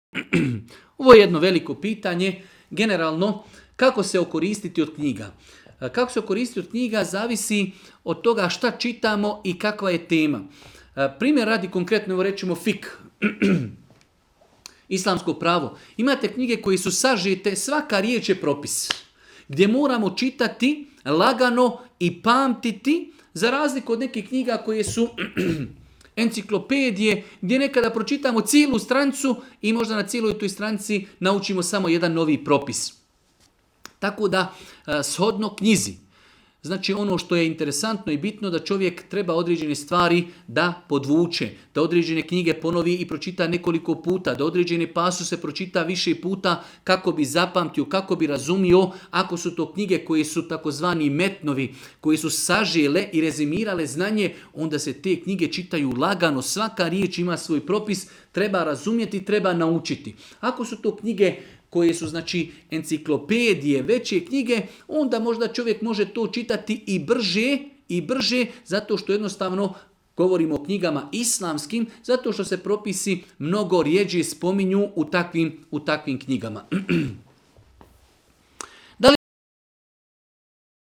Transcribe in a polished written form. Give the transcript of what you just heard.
Ovo je jedno veliko pitanje. Generalno, kako se okoristiti od knjiga? Kako se okoristiti od knjiga zavisi od toga šta čitamo i kakva je tema. Primjer radi konkretno, evo rečemo fik, islamsko pravo. Imate knjige koje su sažete, svaka riječ je propis. Gdje moramo čitati lagano i pamtiti, za razliku od nekih knjiga koje su enciklopedije, gdje nekada pročitamo cijelu stranicu i možda na cijeloj toj stranici naučimo samo jedan novi propis. Tako da, shodno knjizi. Znači ono što je interesantno i bitno da čovjek treba određene stvari da podvuče, da određene knjige ponovi i pročita nekoliko puta, da određene pasuse pročita više puta kako bi zapamtio, kako bi razumio. Ako su to knjige koje su takozvani metnovi, koji su sažele i rezimirale znanje, onda se te knjige čitaju lagano, svaka riječ ima svoj propis, treba razumjeti, treba naučiti. Ako su to knjige koje su znači enciklopedije, veće knjige, onda možda čovjek može to čitati i brže, zato što jednostavno govorimo o knjigama islamskim, zato što se propisi mnogo rjeđe spominju u takvim knjigama.